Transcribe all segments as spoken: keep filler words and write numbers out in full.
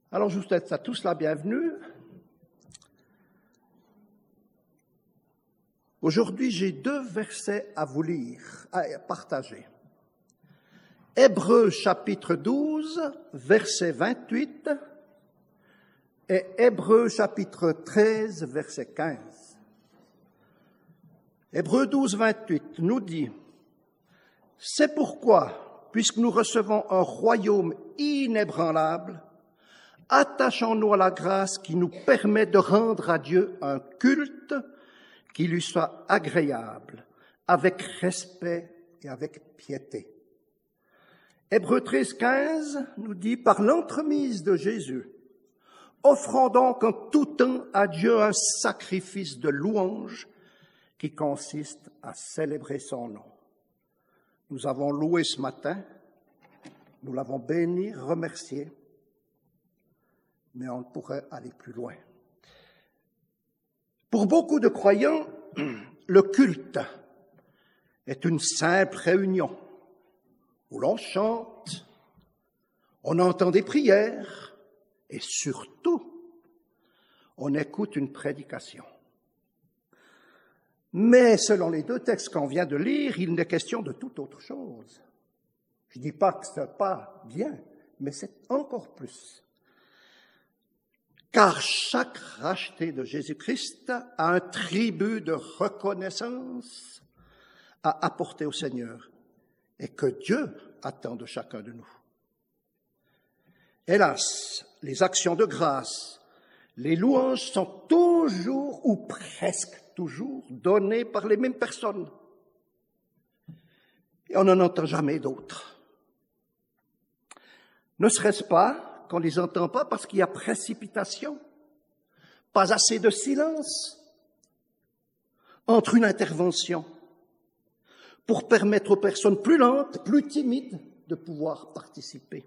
Alors, je vous souhaite à tous la bienvenue. Aujourd'hui, j'ai deux versets à vous lire, à partager. Hébreux chapitre douze, verset vingt-huit, et Hébreux chapitre treize, verset quinze. Hébreux douze, vingt-huit nous dit « C'est pourquoi, puisque nous recevons un royaume inébranlable, attachons-nous à la grâce qui nous permet de rendre à Dieu un culte qui lui soit agréable, avec respect et avec piété. » Hébreux treize, quinze nous dit « Par l'entremise de Jésus, offrons donc en tout temps à Dieu un sacrifice de louange qui consiste à célébrer son nom. » Nous avons loué ce matin, nous l'avons béni, remercié, mais on pourrait aller plus loin. Pour beaucoup de croyants, le culte est une simple réunion où l'on chante, on entend des prières et surtout, on écoute une prédication. Mais selon les deux textes qu'on vient de lire, il n'est question de toute autre chose. Je ne dis pas que ce n'est pas bien, mais c'est encore plus. Car chaque racheté de Jésus-Christ a un tribut de reconnaissance à apporter au Seigneur et que Dieu attend de chacun de nous. Hélas, les actions de grâce, les louanges sont toujours ou presque toujours données par les mêmes personnes. Et on n'en entend jamais d'autres. Ne serait-ce pas qu'on ne les entend pas parce qu'il y a précipitation, pas assez de silence entre une intervention pour permettre aux personnes plus lentes, plus timides de pouvoir participer.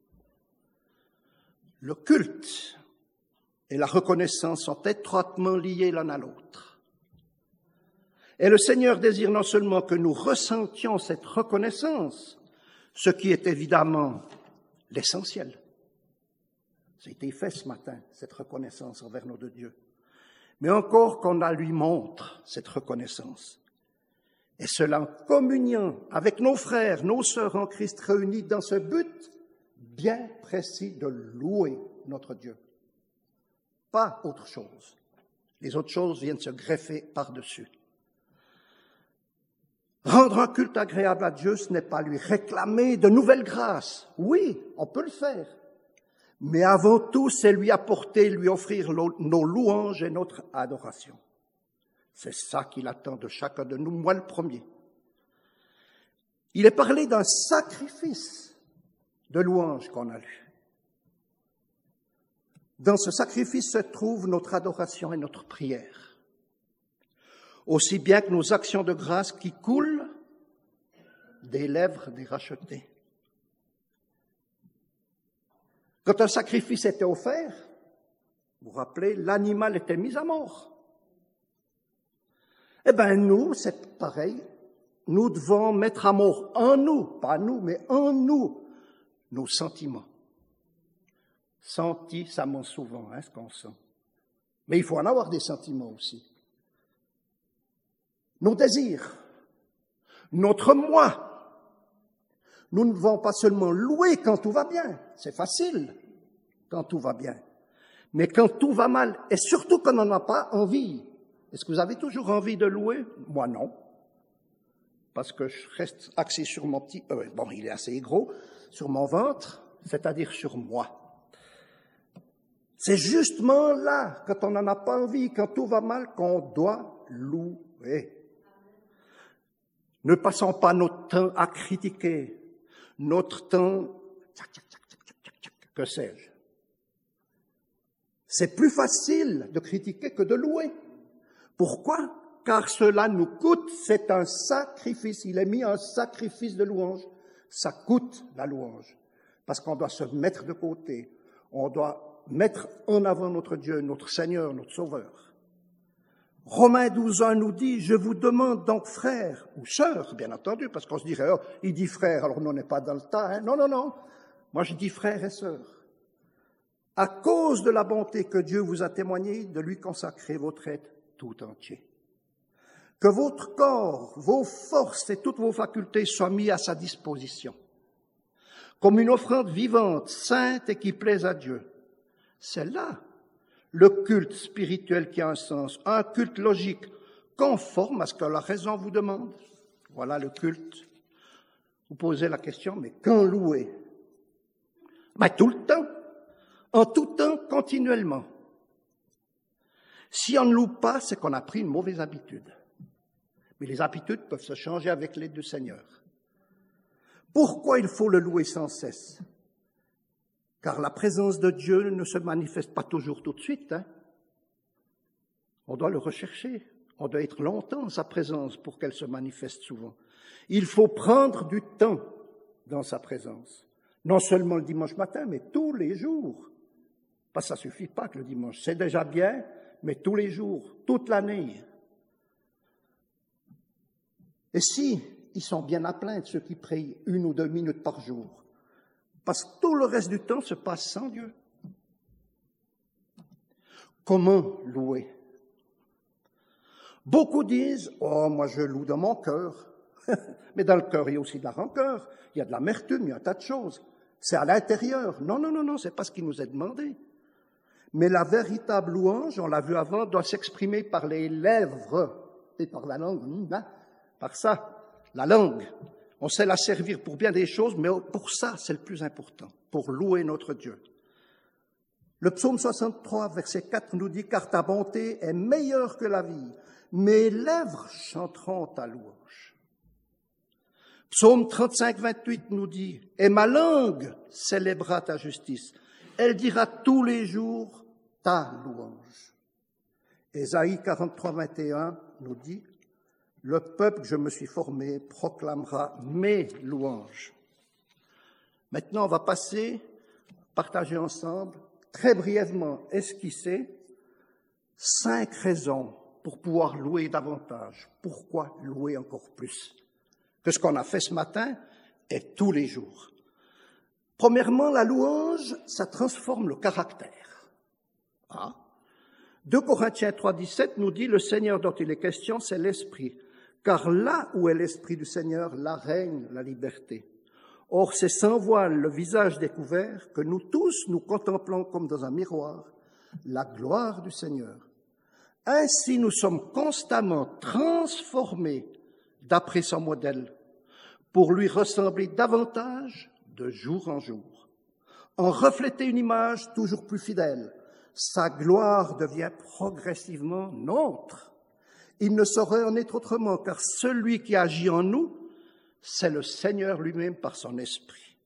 Le culte et la reconnaissance sont étroitement liés l'un à l'autre. Et le Seigneur désire non seulement que nous ressentions cette reconnaissance, ce qui est évidemment l'essentiel. Ça a été fait ce matin, cette reconnaissance envers nos deux dieux. Mais encore qu'on la lui montre, cette reconnaissance. Et cela en communion avec nos frères, nos sœurs en Christ réunis dans ce but bien précis de louer notre Dieu. Pas autre chose. Les autres choses viennent se greffer par-dessus. Rendre un culte agréable à Dieu, ce n'est pas lui réclamer de nouvelles grâces. Oui, on peut le faire. Mais avant tout, c'est lui apporter, lui offrir nos louanges et notre adoration. C'est ça qu'il attend de chacun de nous, moi le premier. Il est parlé d'un sacrifice de louange qu'on a lu. Dans ce sacrifice se trouve notre adoration et notre prière, aussi bien que nos actions de grâce qui coulent des lèvres des rachetés. Quand un sacrifice était offert, vous vous rappelez, l'animal était mis à mort. Eh bien, nous, c'est pareil. Nous devons mettre à mort en nous, pas nous, mais en nous, nos sentiments. Senti, ça ment souvent, hein, ce qu'on sent. Mais il faut en avoir des sentiments aussi. Nos désirs, notre moi. Nous ne devons pas seulement louer quand tout va bien, c'est facile quand tout va bien, mais quand tout va mal, et surtout quand on n'en a pas envie. Est-ce que vous avez toujours envie de louer? Moi non, parce que je reste axé sur mon petit, euh, bon il est assez gros, sur mon ventre, c'est-à-dire sur moi. C'est justement là, quand on n'en a pas envie, quand tout va mal, qu'on doit louer. Ne passons pas notre temps à critiquer, notre temps, tchac, tchac, tchac, tchac, tchac, tchac, que sais-je. C'est plus facile de critiquer que de louer. Pourquoi? Car cela nous coûte, c'est un sacrifice. Il est mis un sacrifice de louange. Ça coûte la louange. Parce qu'on doit se mettre de côté. On doit mettre en avant notre Dieu, notre Seigneur, notre Sauveur. Romains douze, un nous dit, « Je vous demande donc, frères, ou sœurs, bien entendu, parce qu'on se dirait, oh, il dit frères, alors nous on n'est pas dans le tas. Hein. Non, non, non. Moi je dis frères et sœurs. à cause de la bonté que Dieu vous a témoignée, de lui consacrer votre être tout entier. Que votre corps, vos forces et toutes vos facultés soient mis à sa disposition, comme une offrande vivante, sainte et qui plaise à Dieu. C'est là le culte spirituel qui a un sens, un culte logique, conforme à ce que la raison vous demande. Voilà le culte. Vous posez la question, mais quand louer? Ben, tout le temps, en tout temps, continuellement. Si on ne loue pas, c'est qu'on a pris une mauvaise habitude. Mais les habitudes peuvent se changer avec l'aide du Seigneur. Pourquoi il faut le louer sans cesse? Car la présence de Dieu ne se manifeste pas toujours tout de suite. Hein? On doit le rechercher. On doit être longtemps en sa présence pour qu'elle se manifeste souvent. Il faut prendre du temps dans sa présence. Non seulement le dimanche matin, mais tous les jours. Parce que ça ne suffit pas que le dimanche. C'est déjà bien, mais tous les jours, toute l'année. Et si ils sont bien à plaindre, ceux qui prient une ou deux minutes par jour, parce que tout le reste du temps se passe sans Dieu. Comment louer? Beaucoup disent, oh, moi je loue dans mon cœur. Mais dans le cœur, il y a aussi de la rancœur, il y a de l'amertume, il y a un tas de choses. C'est à l'intérieur. Non, non, non, non, c'est pas ce qui nous est demandé. Mais la véritable louange, on l'a vu avant, doit s'exprimer par les lèvres et par la langue, hein, par ça, la langue. On sait la servir pour bien des choses, mais pour ça, c'est le plus important, pour louer notre Dieu. Le psaume soixante-trois, verset quatre nous dit « Car ta bonté est meilleure que la vie, mes lèvres chanteront ta louange. » Psaume trente-cinq, vingt-huit nous dit « Et ma langue célébrera ta justice, elle dira tous les jours ta louange. » Ésaïe quarante-trois, vingt et un nous dit « Le peuple que je me suis formé proclamera mes louanges. » Maintenant, on va passer, partager ensemble, très brièvement esquisser, cinq raisons pour pouvoir louer davantage. Pourquoi louer encore plus que ce qu'on a fait ce matin et tous les jours? Premièrement, la louange, ça transforme le caractère. Ah. deux Corinthiens trois, dix-sept nous dit « Le Seigneur dont il est question, c'est l'Esprit. Car là où est l'Esprit du Seigneur, là règne la liberté. Or, c'est sans voile, le visage découvert, que nous tous nous contemplons comme dans un miroir la gloire du Seigneur. Ainsi, nous sommes constamment transformés d'après son modèle, pour lui ressembler davantage de jour en jour. En refléter une image toujours plus fidèle, sa gloire devient progressivement nôtre. Il ne saurait en être autrement, car celui qui agit en nous, c'est le Seigneur lui-même par son esprit.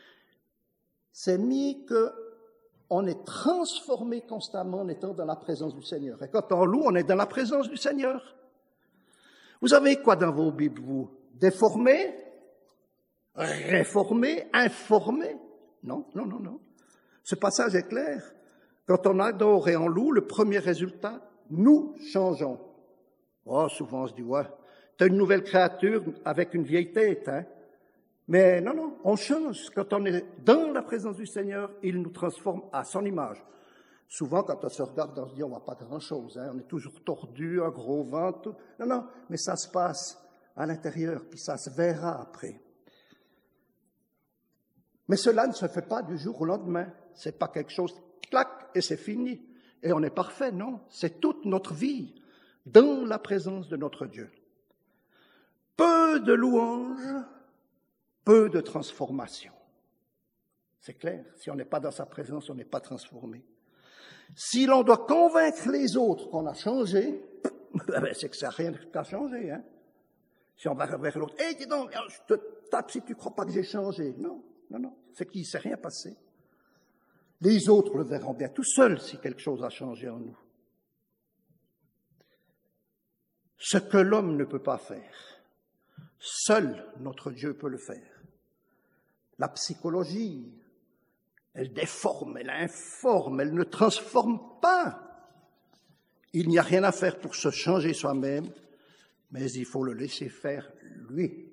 C'est mis qu'on est transformé constamment en étant dans la présence du Seigneur. Et quand on loue, on est dans la présence du Seigneur. Vous avez quoi dans vos Bibles, vous? Déformé? Réformé? Informé? Non, non, non, non. Ce passage est clair. Quand on adore et on loue, le premier résultat, nous changeons. Oh, souvent on se dit, ouais, t'as une nouvelle créature avec une vieille tête, hein. Mais non, non, on change. Quand on est dans la présence du Seigneur, il nous transforme à son image. Souvent, quand on se regarde, on se dit, on voit pas grand-chose, hein. On est toujours tordu, un gros ventre. Non, non, mais ça se passe à l'intérieur, puis ça se verra après. Mais cela ne se fait pas du jour au lendemain. C'est pas quelque chose, clac, et c'est fini. Et on est parfait, non. C'est toute notre vie dans la présence de notre Dieu. Peu de louanges, peu de transformation. C'est clair, si on n'est pas dans sa présence, on n'est pas transformé. Si l'on doit convaincre les autres qu'on a changé, c'est que ça n'a rien qu'à changer. Hein? Si on va vers l'autre, « Hé, dis donc, je te tape si tu ne crois pas que j'ai changé. » Non, non, non, c'est qu'il ne s'est rien passé. Les autres le verront bien tout seuls si quelque chose a changé en nous. Ce que l'homme ne peut pas faire, seul notre Dieu peut le faire. La psychologie, elle déforme, elle informe, elle ne transforme pas. Il n'y a rien à faire pour se changer soi-même, mais il faut le laisser faire lui.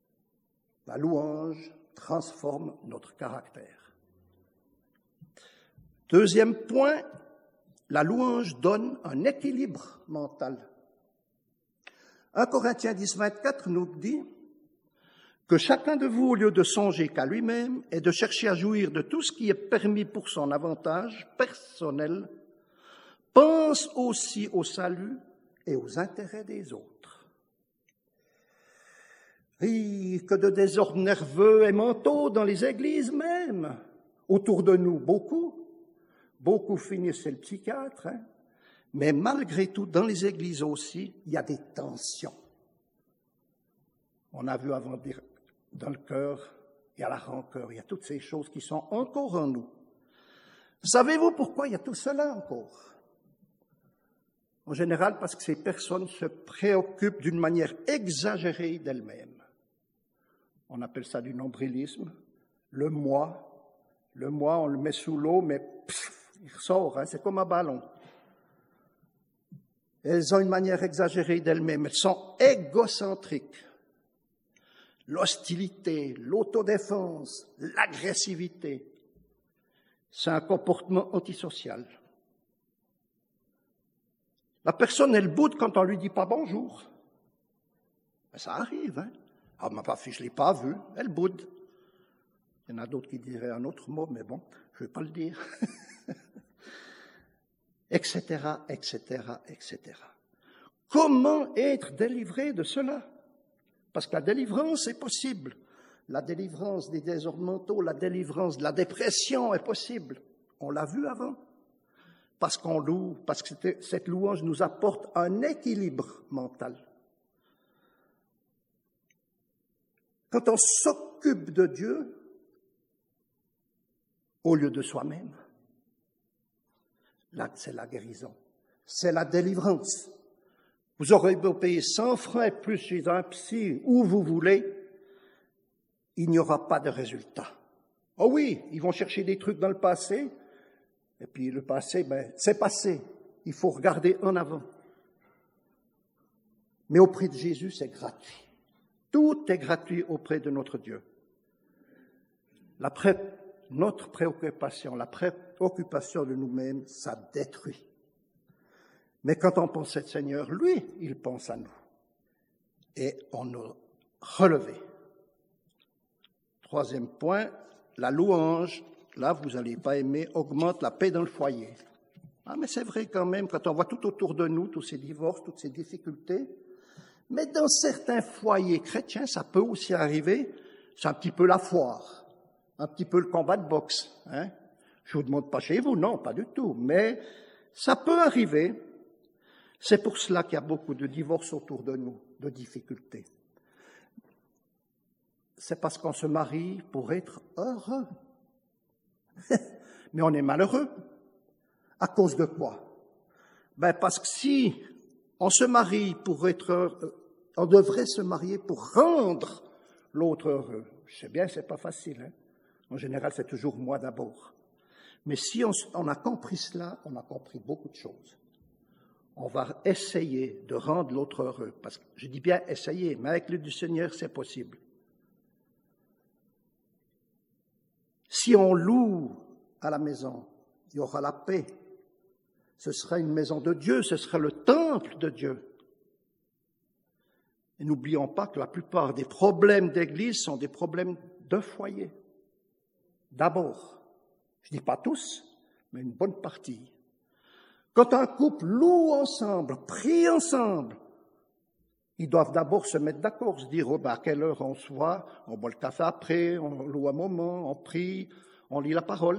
La louange transforme notre caractère. Deuxième point, la louange donne un équilibre mental. un Corinthiens dix, vingt-quatre nous dit que chacun de vous, au lieu de songer qu'à lui-même et de chercher à jouir de tout ce qui est permis pour son avantage personnel, pense aussi au salut et aux intérêts des autres. Et que de désordres nerveux et mentaux dans les églises même. Autour de nous, beaucoup. Beaucoup finissent chez le psychiatre. Hein? Mais malgré tout, dans les églises aussi, il y a des tensions. On a vu avant dire, dans le cœur, il y a la rancœur, il y a toutes ces choses qui sont encore en nous. Savez-vous pourquoi il y a tout cela encore? En général, parce que ces personnes se préoccupent d'une manière exagérée d'elles-mêmes. On appelle ça du nombrilisme. Le moi, le moi, on le met sous l'eau, mais pff, il ressort, hein, c'est comme un ballon. Elles ont une manière exagérée d'elles-mêmes, elles sont égocentriques. L'hostilité, l'autodéfense, l'agressivité, c'est un comportement antisocial. La personne, elle boude quand on lui dit pas bonjour. Ben, ça arrive, hein. Ah, ma fille, je l'ai pas vue, elle boude. Il y en a d'autres qui diraient un autre mot, mais bon, je vais pas le dire. Etc, etc, et cetera. Comment être délivré de cela? Parce que la délivrance est possible. La délivrance des désordres mentaux, la délivrance de la dépression est possible. On l'a vu avant. Parce qu'on loue, parce que cette louange nous apporte un équilibre mental. Quand on s'occupe de Dieu au lieu de soi-même, là, c'est la guérison, c'est la délivrance. Vous aurez beau payer cent francs et plus chez un psy, où vous voulez, il n'y aura pas de résultat. Oh oui, ils vont chercher des trucs dans le passé, et puis le passé, ben, c'est passé. Il faut regarder en avant. Mais auprès de Jésus, c'est gratuit. Tout est gratuit auprès de notre Dieu. La pré- notre préoccupation, la préoccupation de nous-mêmes, ça détruit. Mais quand on pense au Seigneur, lui, il pense à nous. Et on nous relevé. Troisième point, la louange, là, vous n'allez pas aimer, augmente la paix dans le foyer. Ah, mais c'est vrai quand même, quand on voit tout autour de nous, tous ces divorces, toutes ces difficultés, mais dans certains foyers chrétiens, ça peut aussi arriver, c'est un petit peu la foire, un petit peu le combat de boxe. Hein? Je vous demande pas chez vous, non, pas du tout, mais ça peut arriver. C'est pour cela qu'il y a beaucoup de divorces autour de nous, de difficultés. C'est parce qu'on se marie pour être heureux. Mais on est malheureux. À cause de quoi? Ben parce que si on se marie pour être heureux, on devrait se marier pour rendre l'autre heureux. Je sais bien, c'est pas facile. Hein? En général, c'est toujours moi d'abord. Mais si on, on a compris cela, on a compris beaucoup de choses. On va essayer de rendre l'autre heureux. Parce que je dis bien essayer, mais avec l'aide du Seigneur, c'est possible. Si on loue à la maison, il y aura la paix. Ce sera une maison de Dieu, ce sera le temple de Dieu. Et n'oublions pas que la plupart des problèmes d'église sont des problèmes de foyer. D'abord, je ne dis pas tous, mais une bonne partie. Quand un couple loue ensemble, prie ensemble, ils doivent d'abord se mettre d'accord, se dire oh ben, à quelle heure on se voit, on boit le café après, on loue un moment, on prie, on lit la parole.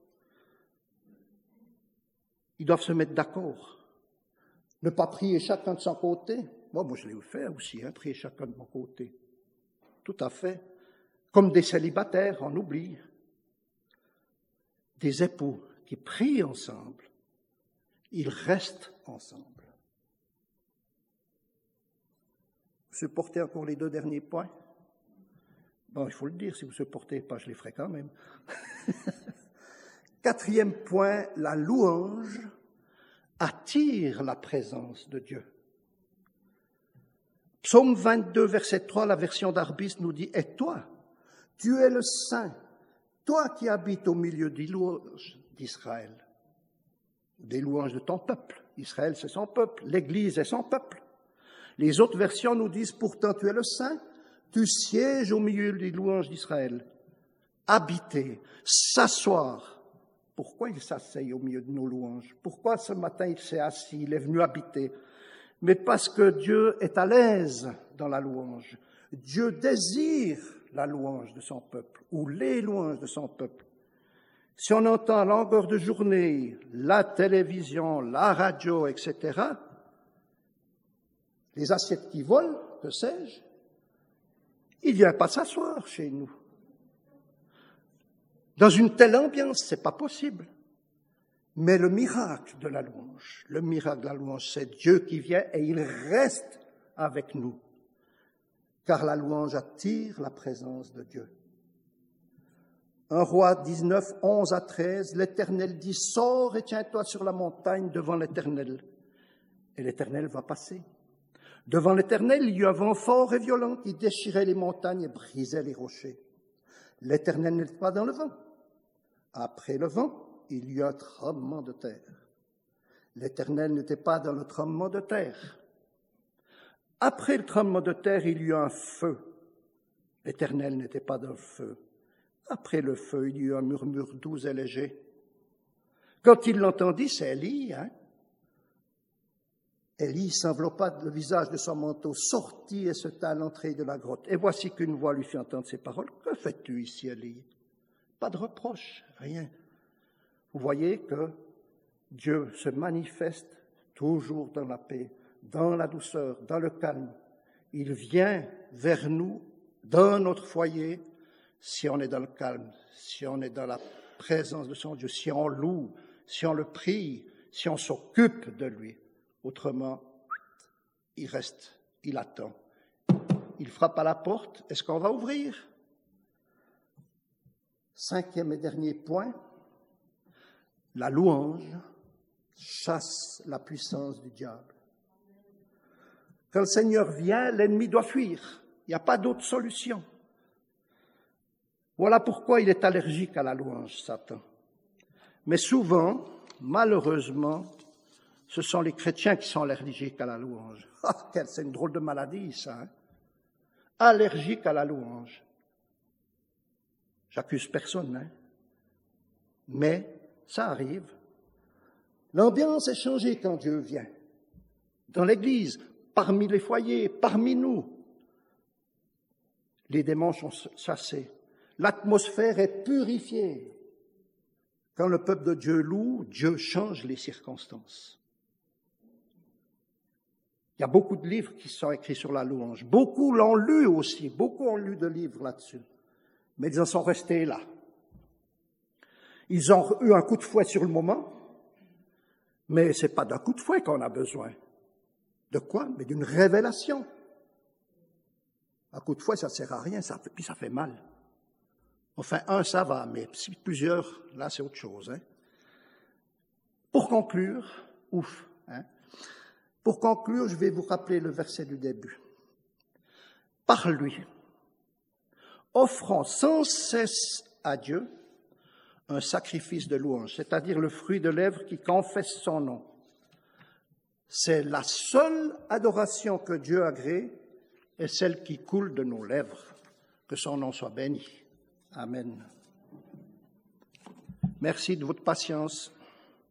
Ils doivent se mettre d'accord. Ne pas prier chacun de son côté. Moi, moi je l'ai fait aussi, hein, prier chacun de mon côté. Tout à fait. Comme des célibataires, on oublie. Des époux qui prient ensemble, ils restent ensemble. Vous supportez encore les deux derniers points? Bon, il faut le dire, si vous ne supportez pas, je les ferai quand même. Quatrième point, la louange attire la présence de Dieu. Psaume vingt-deux, verset trois, la version d'Arbis nous dit « Et toi, tu es le Saint, toi qui habites au milieu des louanges, d'Israël, des louanges de ton peuple. Israël, c'est son peuple, l'Église est son peuple. Les autres versions nous disent, pourtant tu es le Saint, tu sièges au milieu des louanges d'Israël. Habiter, s'asseoir. Pourquoi il s'asseye au milieu de nos louanges? Pourquoi ce matin il s'est assis, il est venu habiter? Mais parce que Dieu est à l'aise dans la louange. Dieu désire la louange de son peuple, ou les louanges de son peuple. Si on entend à longueur de journée la télévision, la radio, et cetera, les assiettes qui volent, que sais-je, il ne vient pas s'asseoir chez nous. Dans une telle ambiance, c'est pas possible. Mais le miracle de la louange, le miracle de la louange, c'est Dieu qui vient et il reste avec nous. Car la louange attire la présence de Dieu. un Roi dix-neuf, onze à treize, l'Éternel dit, sors et tiens-toi sur la montagne devant l'Éternel. Et l'Éternel va passer. Devant l'Éternel, il y eut un vent fort et violent qui déchirait les montagnes et brisait les rochers. L'Éternel n'était pas dans le vent. Après le vent, il y eut un tremblement de terre. L'Éternel n'était pas dans le tremblement de terre. Après le tremblement de terre, il y eut un feu. L'Éternel n'était pas dans le feu. Après le feu, il y eut un murmure doux et léger. Quand il l'entendit, c'est Élie, hein? Élie s'enveloppa le visage de son manteau, sortit et se tint à l'entrée de la grotte. Et voici qu'une voix lui fit entendre ces paroles. Que fais-tu ici, Élie? Pas de reproche, rien. Vous voyez que Dieu se manifeste toujours dans la paix, dans la douceur, dans le calme. Il vient vers nous, dans notre foyer, si on est dans le calme, si on est dans la présence de son Dieu, si on loue, si on le prie, si on s'occupe de lui. Autrement, il reste, il attend. Il frappe à la porte. Est-ce qu'on va ouvrir? Cinquième et dernier point, la louange chasse la puissance du diable. Quand le Seigneur vient, l'ennemi doit fuir. Il n'y a pas d'autre solution. Voilà pourquoi il est allergique à la louange, Satan. Mais souvent, malheureusement, ce sont les chrétiens qui sont allergiques à la louange. Ah, c'est une drôle de maladie, ça. Hein? Allergique à la louange. J'accuse personne, hein? Mais ça arrive. L'ambiance est changée quand Dieu vient. Dans l'Église, parmi les foyers, parmi nous. Les démons sont chassés. L'atmosphère est purifiée. Quand le peuple de Dieu loue, Dieu change les circonstances. Il y a beaucoup de livres qui sont écrits sur la louange. Beaucoup l'ont lu aussi. Beaucoup ont lu de livres là-dessus. Mais ils en sont restés là. Ils ont eu un coup de fouet sur le moment, mais ce n'est pas d'un coup de fouet qu'on a besoin. De quoi? Mais d'une révélation. Un coup de fouet, ça ne sert à rien, ça fait, puis ça fait mal. Enfin, un, ça va, mais si plusieurs, là, c'est autre chose. Hein. Pour conclure, ouf, hein, pour conclure, je vais vous rappeler le verset du début. Par lui, offrant sans cesse à Dieu un sacrifice de louange, c'est-à-dire le fruit de lèvres qui confesse son nom. C'est la seule adoration que Dieu agrée et celle qui coule de nos lèvres. Que son nom soit béni. Amen. Merci de votre patience.